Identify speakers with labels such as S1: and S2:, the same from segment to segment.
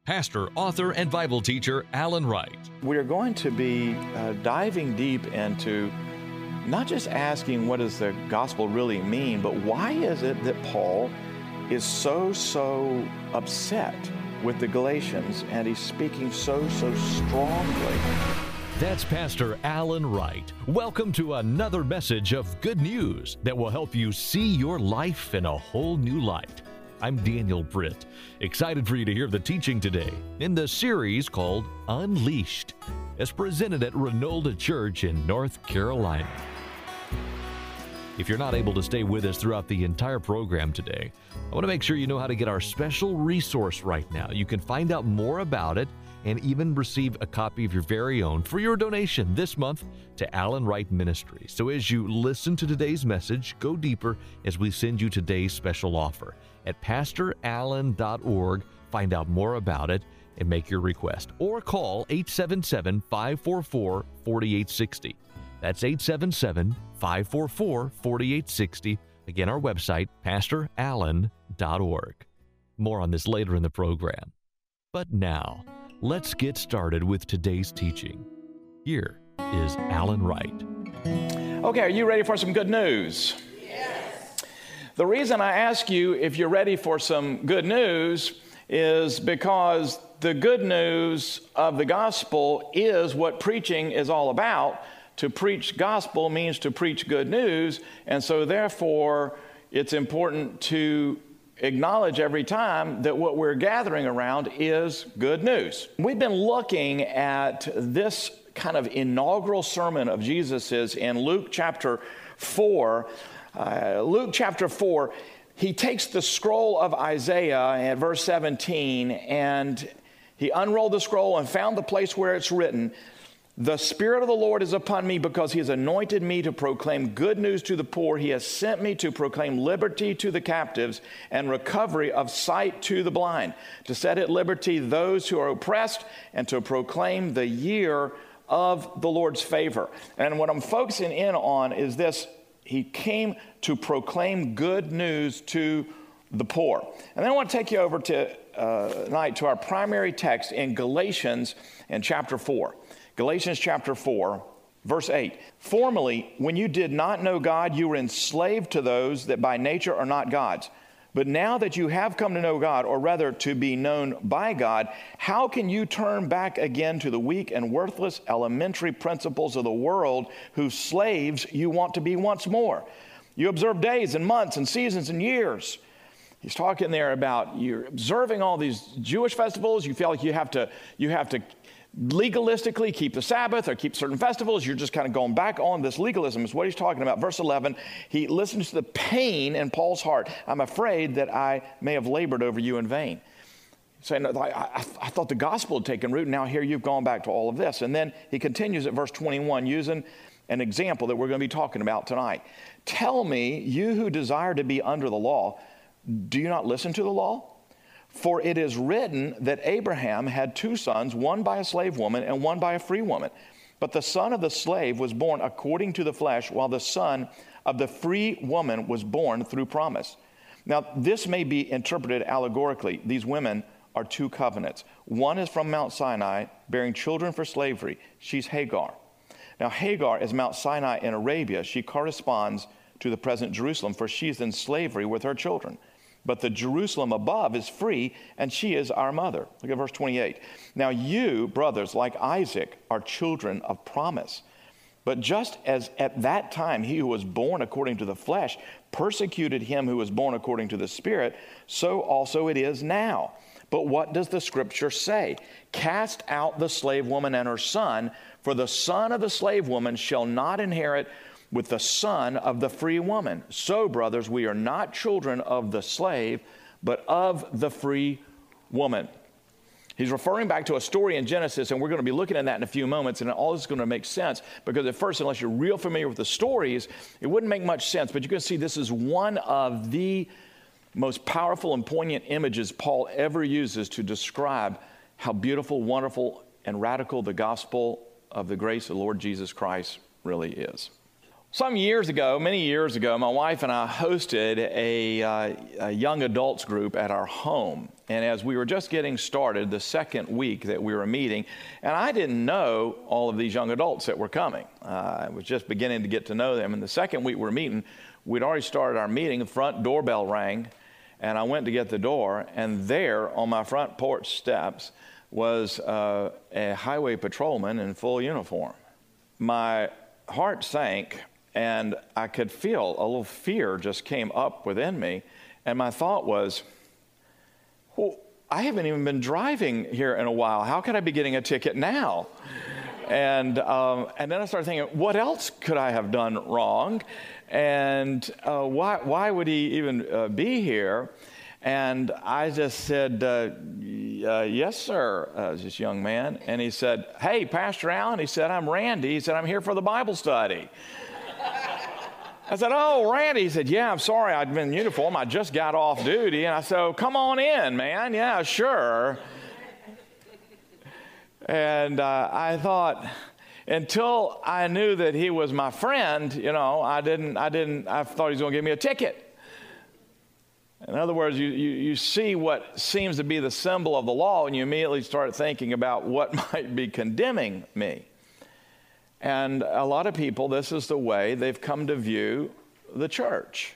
S1: pastor, author, and Bible teacher Alan Wright.
S2: We are going to be diving deep into not just asking what does the gospel really mean, but why is it that Paul is so upset with the Galatians and he's speaking so strongly.
S1: That's Pastor Alan Wright. Welcome to another message of good news that will help you see your life in a whole new light. I'm Daniel Britt, excited for you to hear the teaching today in the series called Unleashed, as presented at Renolda Church in North Carolina. If you're not able to stay with us throughout the entire program today, I want to make sure you know how to get our special resource right now. You can find out more about it and even receive a copy of your very own for your donation this month to Alan Wright Ministries. So as you listen to today's message, go deeper as we send you today's special offer. At PastorAlan.org, find out more about it and make your request. Or call 877-544-4860. That's 877-544-4860. Again, our website, PastorAlan.org. More on this later in the program. But now, let's get started with today's teaching. Here is Alan Wright.
S2: Okay, are you ready for some good news? Yes. The reason I ask you if you're ready for some good news is because the good news of the gospel is what preaching is all about. To preach gospel means to preach good news, and so therefore it's important to acknowledge every time that what we're gathering around is good news. We've been looking at this kind of inaugural sermon of Jesus's in Luke chapter 4. Luke chapter 4, he takes the scroll of Isaiah at verse 17, and he unrolled the scroll and found the place where it's written, "The Spirit of the Lord is upon me because he has anointed me to proclaim good news to the poor. He has sent me to proclaim liberty to the captives and recovery of sight to the blind, to set at liberty those who are oppressed and to proclaim the year of the Lord's favor." And what I'm focusing in on is this: he came to proclaim good news to the poor. And then I want to take you over to tonight to our primary text in Galatians in chapter 4. Galatians chapter 4, verse 8. "Formerly, when you did not know God, you were enslaved to those that by nature are not God's. But now that you have come to know God, or rather to be known by God, how can you turn back again to the weak and worthless elementary principles of the world, whose slaves you want to be once more? You observe days and months and seasons and years." He's talking there about you're observing all these Jewish festivals. You feel like you have to legalistically keep the Sabbath or keep certain festivals. You're just kind of going back on this legalism is what he's talking about. Verse 11, he listens to the pain in Paul's heart. "I'm afraid that I may have labored over you in vain." Saying, I thought the gospel had taken root, and now here you've gone back to all of this. And then he continues at verse 21 using an example that we're going to be talking about tonight. "Tell me, you who desire to be under the law, do you not listen to the law? For it is written that Abraham had two sons, one by a slave woman and one by a free woman. But the son of the slave was born according to the flesh, while the son of the free woman was born through promise. Now, this may be interpreted allegorically. These women are two covenants. One is from Mount Sinai, bearing children for slavery. She's Hagar. Now, Hagar is Mount Sinai in Arabia. She corresponds to the present Jerusalem, for she's in slavery with her children. But the Jerusalem above is free, and she is our mother." Look at verse 28. "Now you, brothers, like Isaac, are children of promise. But just as at that time he who was born according to the flesh persecuted him who was born according to the Spirit, so also it is now. But what does the Scripture say? Cast out the slave woman and her son, for the son of the slave woman shall not inherit with the son of the free woman. So, brothers, we are not children of the slave, but of the free woman." He's referring back to a story in Genesis, and we're going to be looking at that in a few moments, and all this is going to make sense, because at first, unless you're real familiar with the stories, it wouldn't make much sense. But you can see this is one of the most powerful and poignant images Paul ever uses to describe how beautiful, wonderful, and radical the gospel of the grace of the Lord Jesus Christ really is. Some years ago, many years ago, my wife and I hosted a young adults group at our home. And as we were just getting started, the second week that we were meeting, and I didn't know all of these young adults that were coming. I was just beginning to get to know them. And the second week we were meeting, we'd already started our meeting. The front doorbell rang, and I went to get the door. And there on my front porch steps was a highway patrolman in full uniform. My heart sank, and I could feel a little fear just came up within me. And my thought was, well, I haven't even been driving here in a while. How could I be getting a ticket now? And then I started thinking, what else could I have done wrong? And why would he even be here? And I just said, yes, sir, this young man. And he said, hey, Pastor Allen. He said, I'm Randy. He said, I'm here for the Bible study. I said, oh, Randy. He said, yeah, I'm sorry. I'd been in uniform. I just got off duty. And I said, oh, come on in, man. Yeah, sure. And I thought, until I knew that he was my friend, I thought he was going to give me a ticket. In other words, you see what seems to be the symbol of the law, and you immediately start thinking about what might be condemning me. And a lot of people, this is the way they've come to view the church,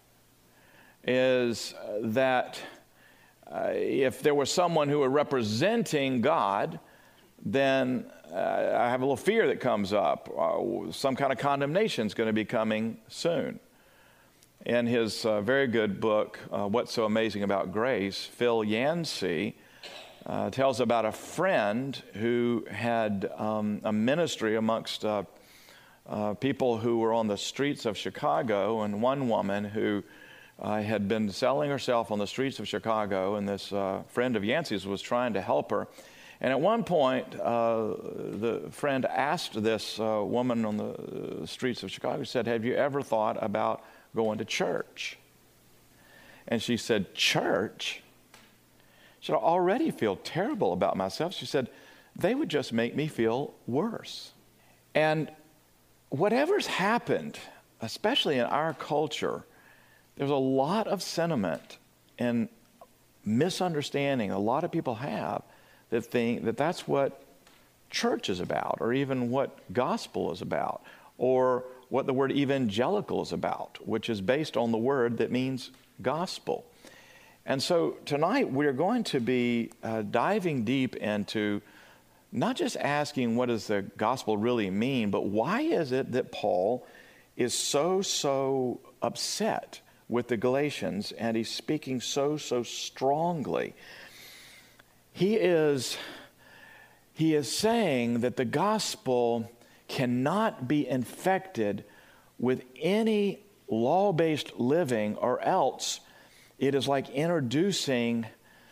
S2: is that if there was someone who were representing God, then I have a little fear that comes up. Some kind of condemnation is going to be coming soon. In his very good book, What's So Amazing About Grace, Phil Yancey tells about a friend who had a ministry amongst people who were on the streets of Chicago, and one woman who had been selling herself on the streets of Chicago, and this friend of Yancey's was trying to help her. And at one point, the friend asked this woman on the streets of Chicago, said, have you ever thought about going to church? And she said, church? She said, I already feel terrible about myself. She said, they would just make me feel worse. And whatever's happened, especially in our culture, there's a lot of sentiment and misunderstanding a lot of people have that think that that's what church is about, or even what gospel is about, or what the word evangelical is about, which is based on the word that means gospel. And so tonight we're going to be diving deep into not just asking what does the gospel really mean, but why is it that Paul is so upset with the Galatians, and he's speaking so strongly. He is saying that the gospel cannot be infected with any law-based living, or else it is like introducing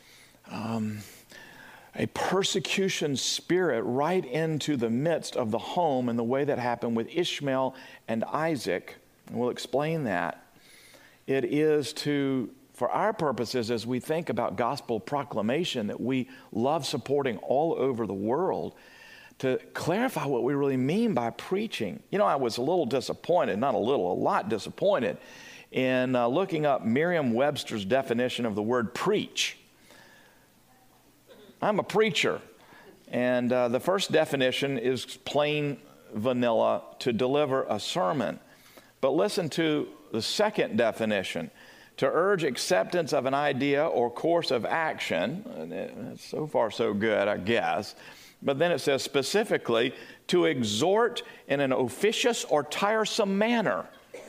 S2: a persecution spirit right into the midst of the home, in the way that happened with Ishmael and Isaac. And we'll explain that. It is for our purposes, as we think about gospel proclamation that we love supporting all over the world, to clarify what we really mean by preaching. I was a little disappointed, not a little, a lot disappointed, in looking up Merriam-Webster's definition of the word preach. I'm a preacher, and the first definition is plain vanilla, to deliver a sermon. But listen to the second definition: to urge acceptance of an idea or course of action. So far so good, I guess. But then it says specifically, to exhort in an officious or tiresome manner.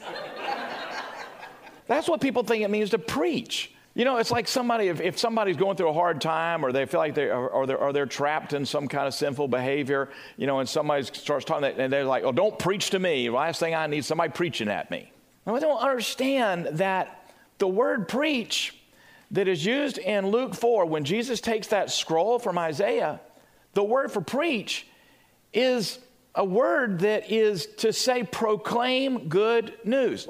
S2: That's what people think it means to preach. It's like somebody, if somebody's going through a hard time, or they feel like they're trapped in some kind of sinful behavior, and somebody starts talking, and they're like, oh, don't preach to me. The last thing I need is somebody preaching at me. Now, I don't understand that the word preach that is used in Luke 4, when Jesus takes that scroll from Isaiah, the word for preach is a word that is to say proclaim good news.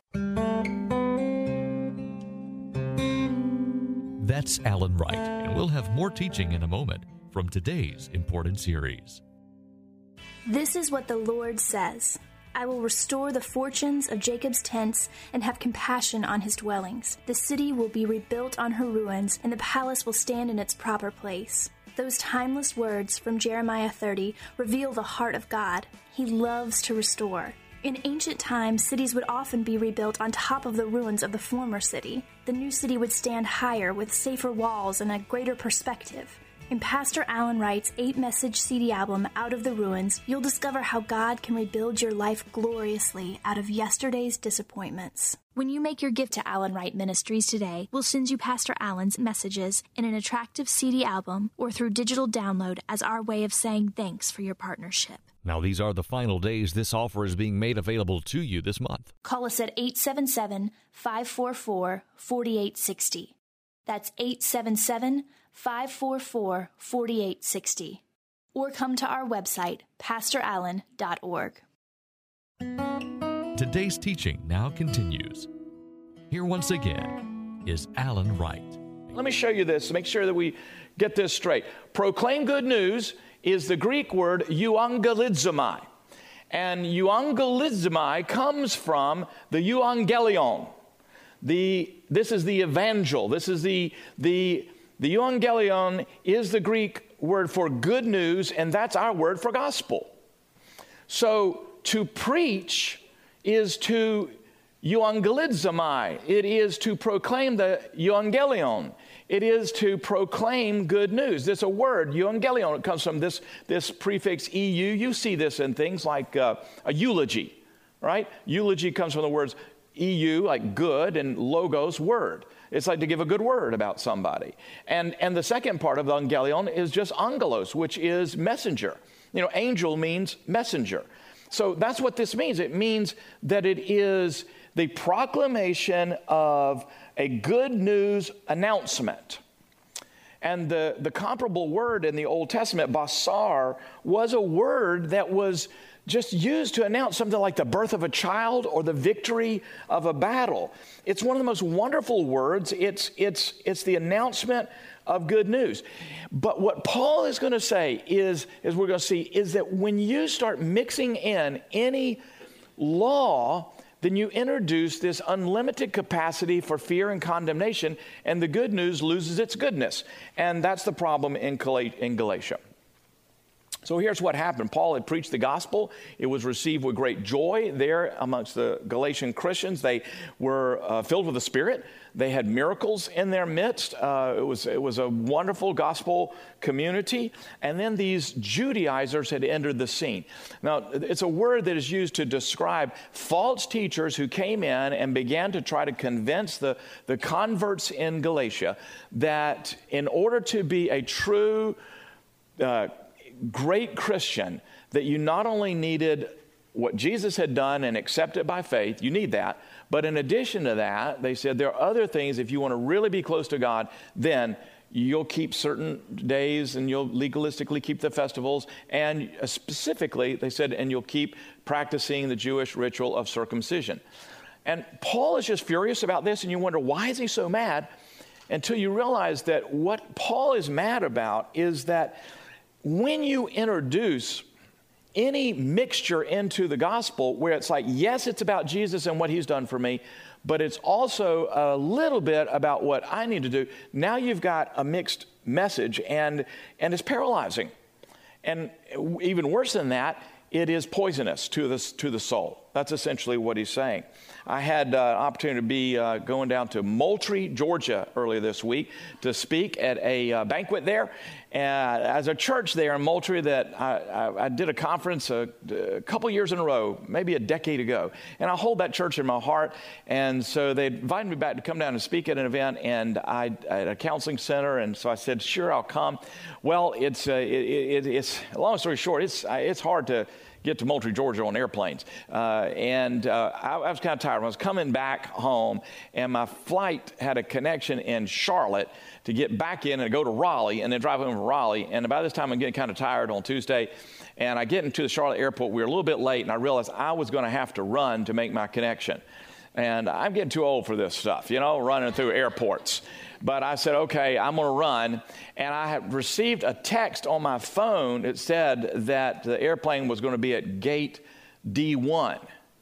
S1: That's Alan Wright, and we'll have more teaching in a moment from today's important series.
S3: This is what the Lord says. I will restore the fortunes of Jacob's tents and have compassion on his dwellings. The city will be rebuilt on her ruins, and the palace will stand in its proper place. Those timeless words from Jeremiah 30 reveal the heart of God. He loves to restore. In ancient times, cities would often be rebuilt on top of the ruins of the former city. The new city would stand higher with safer walls and a greater perspective. In Pastor Alan Wright's 8-message CD album, Out of the Ruins, you'll discover how God can rebuild your life gloriously out of yesterday's disappointments. When you make your gift to Alan Wright Ministries today, we'll send you Pastor Alan's messages in an attractive CD album or through digital download as our way of saying thanks for your partnership.
S1: Now, these are the final days this offer is being made available to you this month.
S3: Call us at 877-544-4860. That's 877-544-4860. Or come to our website, pastorallen.org.
S1: Today's teaching now continues. Here once again is Alan Wright.
S2: Let me show you this to make sure that we get this straight. Proclaim good news is the Greek word euangelizomai. And euangelizomai comes from the euangelion. This is the evangel. This is the euangelion is the Greek word for good news, and that's our word for gospel. So to preach is to euangelizomai. It is to proclaim the euangelion. It is to proclaim good news. There's a word, euangelion. It comes from this prefix EU. You see this in things like a eulogy, right? Eulogy comes from the words EU, like good, and logos, word. It's like to give a good word about somebody. And the second part of evangelion is just angelos, which is messenger. You know, angel means messenger. So that's what this means. It means that it is the proclamation of a good news announcement. And the comparable word in the Old Testament, basar, was a word that was just used to announce something like the birth of a child or the victory of a battle. It's one of the most wonderful words. It's the announcement of good news. But what Paul is going to say is, as we're going to see, is that when you start mixing in any law, then you introduce this unlimited capacity for fear and condemnation, and the good news loses its goodness. And that's the problem in Galatia. So here's what happened. Paul had preached the gospel. It was received with great joy there amongst the Galatian Christians. They were filled with the Spirit. They had miracles in their midst. It was a wonderful gospel community. And then these Judaizers had entered the scene. Now, it's a word that is used to describe false teachers who came in and began to try to convince the converts in Galatia that in order to be a true great Christian, that you not only needed what Jesus had done and accept it by faith, you need that, but in addition to that, they said there are other things. If you want to really be close to God, then you'll keep certain days and you'll legalistically keep the festivals, and specifically, they said, and you'll keep practicing the Jewish ritual of circumcision. And Paul is just furious about this, and you wonder, why is he so mad? Until you realize that what Paul is mad about is that when you introduce any mixture into the gospel where it's like, yes, it's about Jesus and what he's done for me, but it's also a little bit about what I need to do, now you've got a mixed message, and it's paralyzing. And even worse than that, it is poisonous to the soul. That's essentially what he's saying. I had an opportunity to be going down to Moultrie, Georgia earlier this week to speak at a banquet there. As a church there in Moultrie that I did a conference a couple years in a row, maybe a decade ago. And I hold that church in my heart. And so they invited me back to come down and speak at an event and at a counseling center. And so I said, sure, I'll come. Well, it's long story short, it's hard to get to Moultrie, Georgia on airplanes. I was kind of tired. When I was coming back home, and my flight had a connection in Charlotte to get back in and go to Raleigh, and then drive home from Raleigh. And by this time, I'm getting kind of tired on Tuesday. And I get into the Charlotte airport. We were a little bit late, and I realized I was going to have to run to make my connection. And I'm getting too old for this stuff, running through airports. But I said, okay, I'm going to run. And I had received a text on my phone that said that the airplane was going to be at gate D1.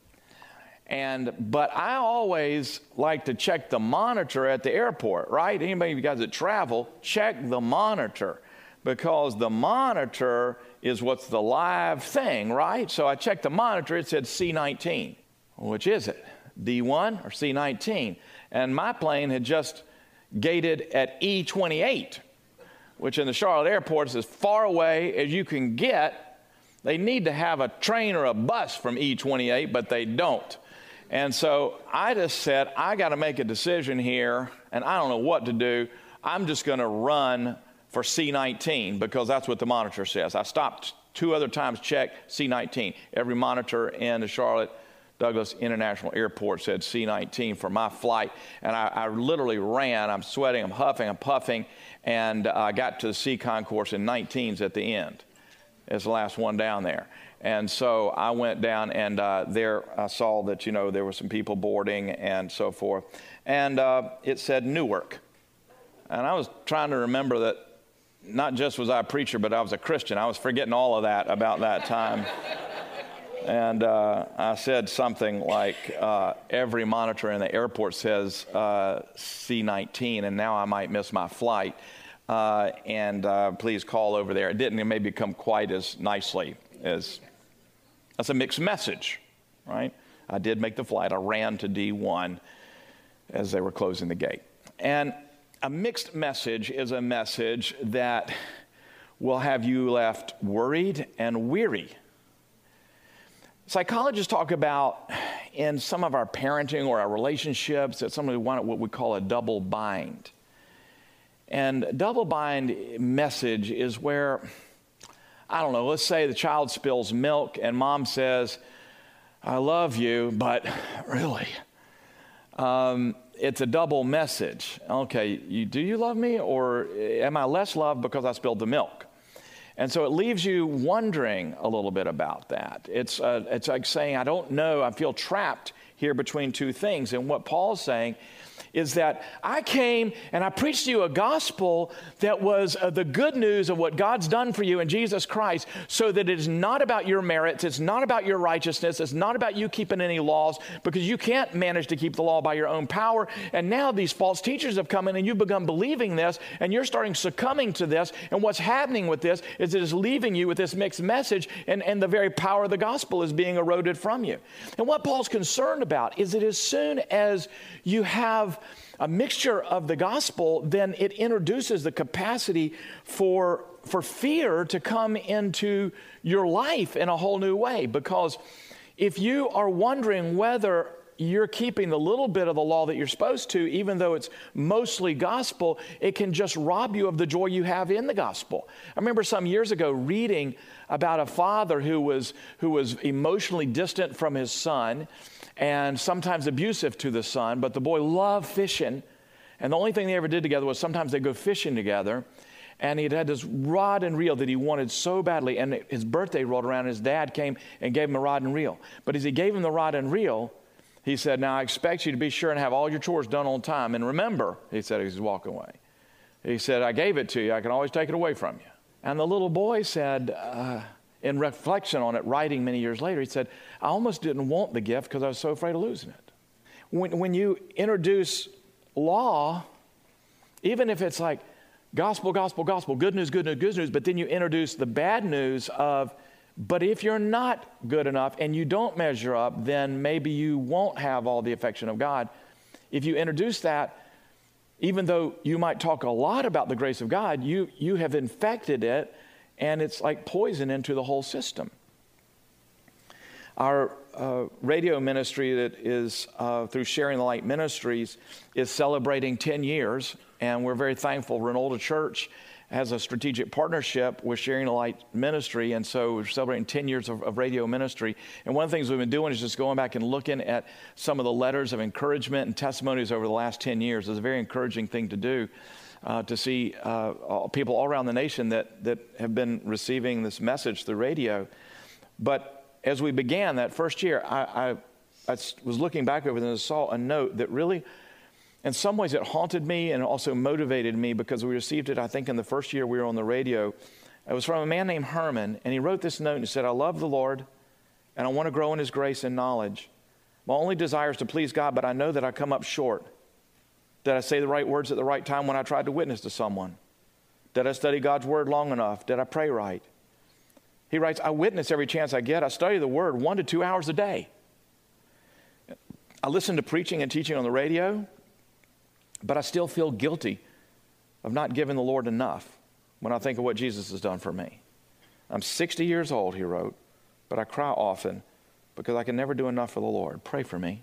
S2: But I always like to check the monitor at the airport, right? Anybody of you guys that travel, check the monitor, because the monitor is what's the live thing, right? So I checked the monitor, it said C-19. Which is it, D1 or C-19? And my plane had just gated at E-28, which in the Charlotte airport is as far away as you can get. They need to have a train or a bus from E-28, but they don't. And so I just said, I got to make a decision here, and I don't know what to do. I'm just going to run for C-19 because that's what the monitor says. I stopped 2 other times, checked C-19. Every monitor in the Charlotte Douglas International Airport said C-19 for my flight. And I literally ran. I'm sweating, I'm huffing, I'm puffing, and I got to the C concourse in 19s at the end. It's the last one down there. And so I went down, and there I saw that, there were some people boarding and so forth. And it said Newark. And I was trying to remember that not just was I a preacher, but I was a Christian. I was forgetting all of that about that time. And I said something like, every monitor in the airport says C-19, and now I might miss my flight. And please call over there. It didn't maybe come quite as nicely as... That's a mixed message, right? I did make the flight. I ran to D1 as they were closing the gate. And a mixed message is a message that will have you left worried and weary. Psychologists talk about in some of our parenting or our relationships that somebody wanted what we call a double bind. And double bind message is where, I don't know, let's say the child spills milk and mom says, I love you, but really, it's a double message. Okay, do you love me, or am I less loved because I spilled the milk? And so it leaves you wondering a little bit about that. It's like saying, I don't know, I feel trapped here between 2 things. And what Paul's saying is that I came and I preached to you a gospel that was the good news of what God's done for you in Jesus Christ, so that it is not about your merits, it's not about your righteousness, it's not about you keeping any laws, because you can't manage to keep the law by your own power. And now these false teachers have come in and you've begun believing this, and you're starting succumbing to this. And what's happening with this is it is leaving you with this mixed message, and the very power of the gospel is being eroded from you. And what Paul's concerned about is that as soon as you have a mixture of the gospel, then it introduces the capacity for fear to come into your life in a whole new way. Because if you are wondering whether you're keeping the little bit of the law that you're supposed to, even though it's mostly gospel, it can just rob you of the joy you have in the gospel. I remember some years ago reading about a father who was emotionally distant from his son, and sometimes abusive to the son, but the boy loved fishing. And the only thing they ever did together was sometimes they'd go fishing together. And he'd had this rod and reel that he wanted so badly. And his birthday rolled around, and his dad came and gave him a rod and reel. But as he gave him the rod and reel, he said, now I expect you to be sure and have all your chores done on time. And remember, he said as he's walking away, he said, I gave it to you. I can always take it away from you. And the little boy said, in reflection on it, writing many years later, he said, I almost didn't want the gift because I was so afraid of losing it. When you introduce law, even if it's like gospel, gospel, gospel, good news, good news, good news, but then you introduce the bad news of, but if you're not good enough and you don't measure up, then maybe you won't have all the affection of God. If you introduce that, even though you might talk a lot about the grace of God, you have infected it, and it's like poison into the whole system. Our radio ministry that is through Sharing the Light Ministries is celebrating 10 years, and we're very thankful. Renolda Church has a strategic partnership with Sharing the Light Ministry, and so we're celebrating 10 years of radio ministry. And one of the things we've been doing is just going back and looking at some of the letters of encouragement and testimonies over the last 10 years. It's a very encouraging thing to do. To see people all around the nation that have been receiving this message through radio. But as we began that first year, I was looking back over this and saw a note that really, in some ways, it haunted me and also motivated me, because we received it, I think, in the first year we were on the radio. It was from a man named Herman, and he wrote this note and he said, I love the Lord and I want to grow in His grace and knowledge. My only desire is to please God, but I know that I come up short. Did I say the right words at the right time when I tried to witness to someone? Did I study God's Word long enough? Did I pray right? He writes, I witness every chance I get. I study the Word 1 to 2 hours a day. I listen to preaching and teaching on the radio, but I still feel guilty of not giving the Lord enough when I think of what Jesus has done for me. I'm 60 years old, he wrote, but I cry often because I can never do enough for the Lord. Pray for me.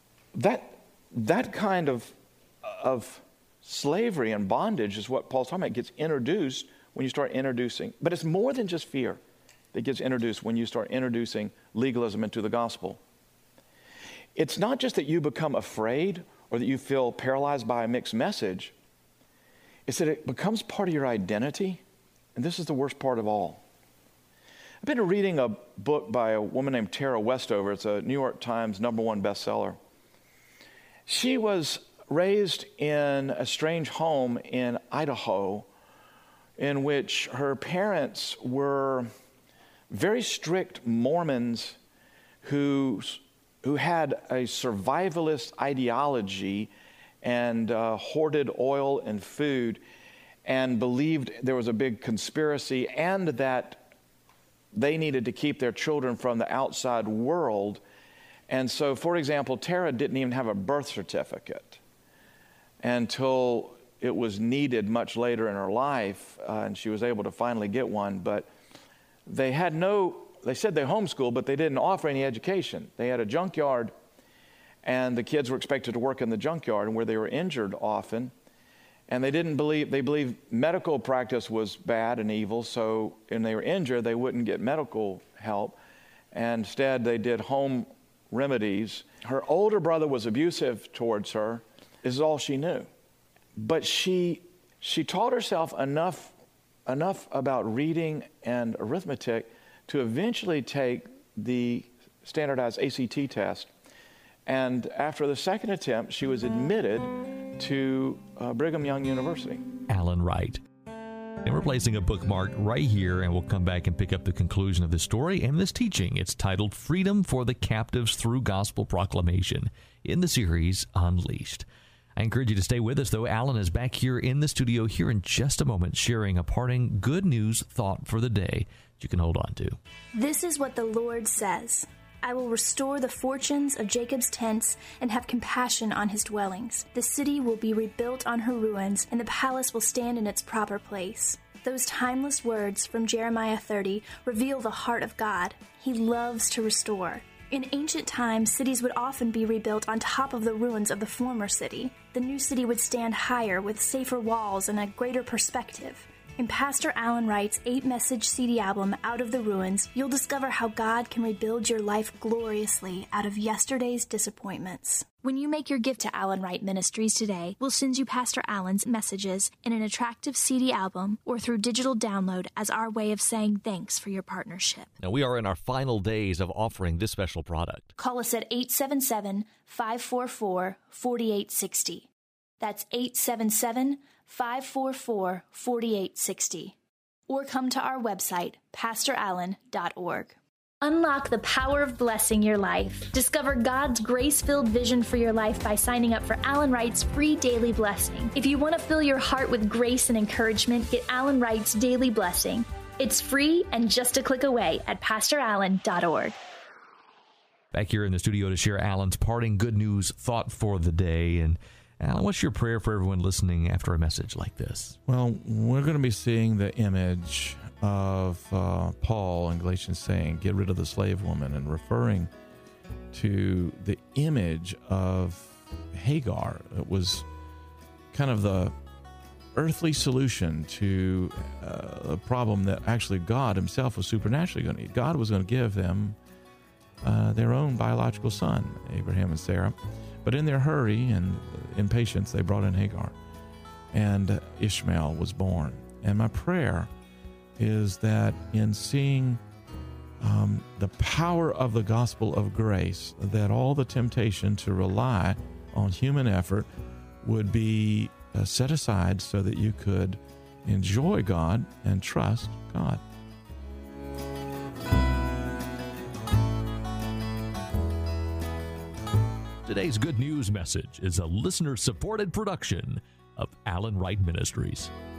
S2: That kind of slavery and bondage is what Paul's talking about. It gets introduced when you start introducing, but it's more than just fear that gets introduced when you start introducing legalism into the gospel. It's not just that you become afraid or that you feel paralyzed by a mixed message. It's that it becomes part of your identity, and this is the worst part of all. I've been reading a book by a woman named Tara Westover. It's a New York Times #1 bestseller. She was raised in a strange home in Idaho in which her parents were very strict Mormons who had a survivalist ideology and hoarded oil and food and believed there was a big conspiracy and that they needed to keep their children from the outside world. And so, for example, Tara didn't even have a birth certificate until it was needed much later in her life, and she was able to finally get one. But they said they homeschooled, but they didn't offer any education. They had a junkyard, and the kids were expected to work in the junkyard, and where they were injured often. And they believed medical practice was bad and evil, so when they were injured, they wouldn't get medical help. And instead, they did home remedies. Her older brother was abusive towards her. This is all she knew. But she taught herself enough about reading and arithmetic to eventually take the standardized ACT test. And after the second attempt, she was admitted to Brigham Young University.
S1: Alan Wright. And we're placing a bookmark right here, and we'll come back and pick up the conclusion of this story and this teaching. It's titled Freedom for the Captives Through Gospel Proclamation in the series Unleashed. I encourage you to stay with us, though. Alan is back here in the studio here in just a moment, sharing a parting good news thought for the day that you can hold on to.
S3: This is what the Lord says. I will restore the fortunes of Jacob's tents and have compassion on his dwellings. The city will be rebuilt on her ruins, and the palace will stand in its proper place. Those timeless words from Jeremiah 30 reveal the heart of God. He loves to restore. In ancient times, cities would often be rebuilt on top of the ruins of the former city. The new city would stand higher with safer walls and a greater perspective. In Pastor Alan Wright's 8-message CD album, Out of the Ruins, you'll discover how God can rebuild your life gloriously out of yesterday's disappointments. When you make your gift to Alan Wright Ministries today, we'll send you Pastor Alan's messages in an attractive CD album or through digital download as our way of saying thanks for your partnership.
S1: Now, we are in our final days of offering this special product.
S3: Call us at 877-544-4860. That's 877-544-4860. Or come to our website, pastorallen.org. Unlock the power of blessing your life. Discover God's grace-filled vision for your life by signing up for Alan Wright's free daily blessing. If you want to fill your heart with grace and encouragement, get Alan Wright's daily blessing. It's free and just a click away at pastorallen.org.
S1: Back here in the studio to share Alan's parting good news thought for the day. And Alan, what's your prayer for everyone listening after a message like this?
S4: Well, we're going to be seeing the image of Paul in Galatians saying, get rid of the slave woman, and referring to the image of Hagar. It was kind of the earthly solution to a problem that actually God himself was supernaturally going to eat. God was going to give them their own biological son, Abraham and Sarah. But in their hurry and impatience, they brought in Hagar, and Ishmael was born. And my prayer is that in seeing the power of the gospel of grace, that all the temptation to rely on human effort would be set aside so that you could enjoy God and trust God.
S1: Today's Good News message is a listener-supported production of Alan Wright Ministries.